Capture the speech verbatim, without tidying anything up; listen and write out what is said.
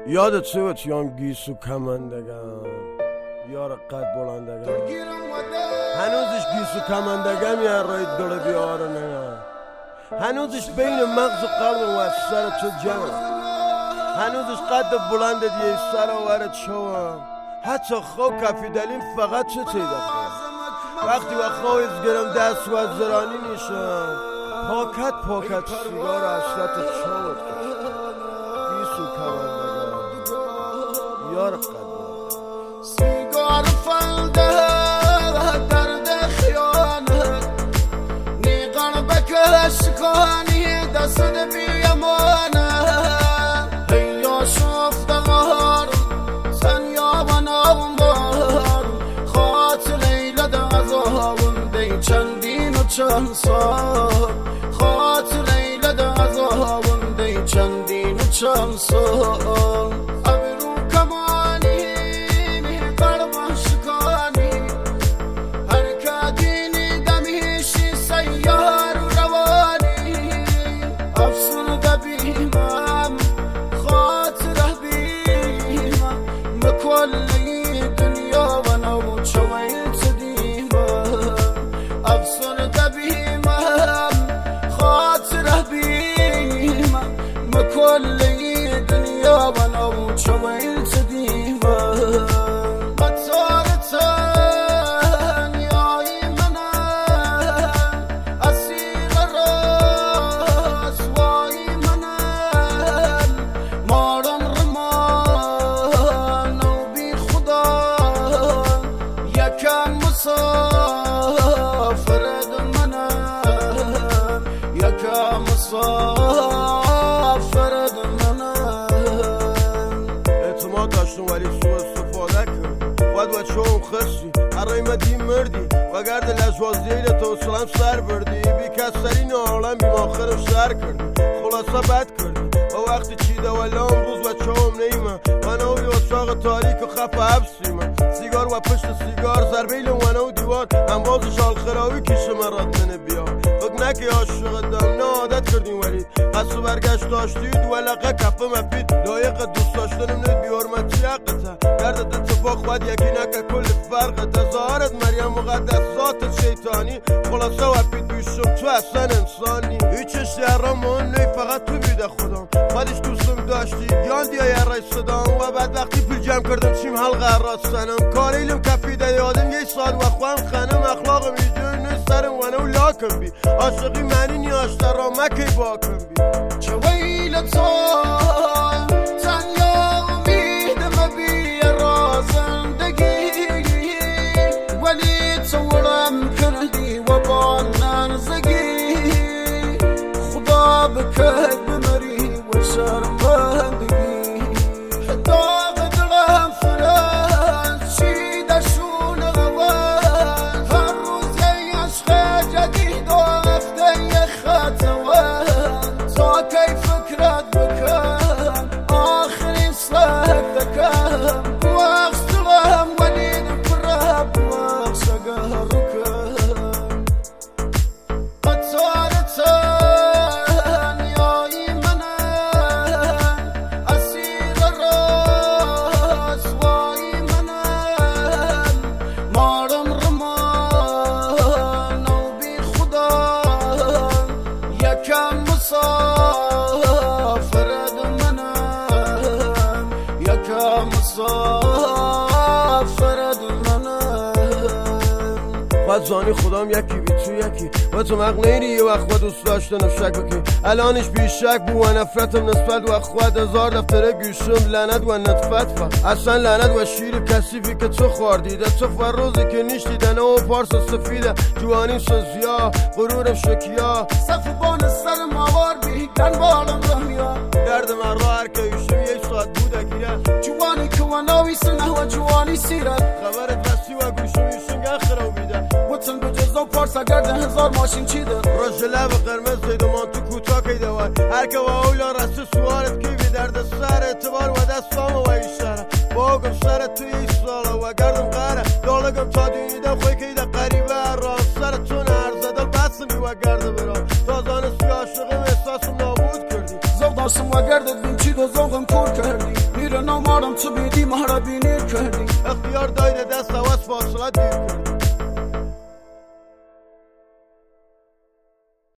یادت چه و چیام گیسو کمندگم یار قد بلندگم هنوزش گیسو کمندگم یا رای دل بیاره نه هنوزش بین مغز و قلب و سر تو جمع هنوزش قد بلند دیه سر و ورد شوام حتی خواه کفی دلیم فقط چه تیده خواه وقتی و خواه ازگرم دست و از زرانی نیشم پاکت پاکت سیگار اصلت چوت گیسو کمندگم یار قد سیگار فلده درد خیانه نیقان بکش کنی دست بیامانه هیا شفت غار سن یا بنام بار خاطر لیلد عذابون دی چندین و چند سال خاطر لیلد عذابون دی چندین و چند سال كل دنيا وانا وشويت ديما بطارت يا ايمنا اسير الراس وايمنا مارم رمان وبي خدا يا كان مسافر دمنا يا كان مسافر ولی سو استفاده کرد باید و چون خستی هر مدی مردی و گرد لجوازیل تو سلام سر بردی بی کسرین عالم بی ماخرم سر کردی خلاصه بد کردی و وقتی چیده و لام روز و چون نیمه من اوی و ساق تاریک و خف حبسیمه سیگار و پشت سیگار زربیل و منو دیوار هم باز شال خراوی کشه مراد منه بیا فکر نکی عاشق دم نه عادت کردیم ولی قصد برگشت داشتید و لقه کفه مپید لایق دوست داشتنم نید بی حرمتی حقته گردت اتفاق باید یکی نکه کل فرقته ظاهرت مریم مقدسات شیطانی خلاصه و پید بیشم تو اصلا انسانی هیچش درام اون نی فقط تو بیده خودم خودش دوستم داشتی یان دیا یه رای صدام و بعد وقتی پول جمع کردم چیم حلقه راستنم کاریلم کفیده یادم یه سال و خوام خانم اخلاقم ایجور نیست سرم ونو لاکم بی عاشقی منی نیاش در را مکی باکم بی چه ویل تو تنیا امید مبی را زندگی ولی تو ولم کردی و با نرزگی خدا بکر بمری و شرمندگی داغ دلم فرد چیده شون غوان هر روز یه عشق جدید و هفته یه خطوان تا کی فکرت بکن آخری صحتکم وقت دلم ولید فرب وقت شگر کن قطارتن یای منن اسیر راس وای منن مارم رمان و بی خدا یکم مسافر دمنم یکم مسافر دمنم باید زانی خودم یکی بی تو یکی و تو مق نیری یه وقت با دوست داشتنم شک بکی الانش بی شک بو و نفرتم نسبت و خود هزار دفتره گوشم لعنت و نطفت فا اصلا لعنت و شیر کسیفی که تو خوردیده تو فروزی که نیش دیدنه و پارس و سفیده جوانیم سزیا غرورم شکیا صف بان سر موار بی کن بالم رحمیا درد من را هر که ایشم یک ساعت بوده گیره جوانی که و ناوی سنه و جوانی سیرت خبرت رسی و گوشم ایشم گخرا بیده وطن به جزا و پارسا گرده هزار ماشین چیده رش لب قرمز زید و من تو کوتا که دوار هر که و اولا رسته سوارت که بی درد سر اعتبار و دستام و ایشاره باگم سر توی ای ساله و گردم قره دالگم تا دینیدم خوی که ایده قریبه را سر تو نرزدل بسمی و گرده برا تازانه سی عاشقم احساسم نابود کردی زوق داشتم و گردت بین چید و زوقم کور کردی میرن مارم تو بیدی مهرا بینی کردی اختیار دایده دست آواز فاصله دیر کردی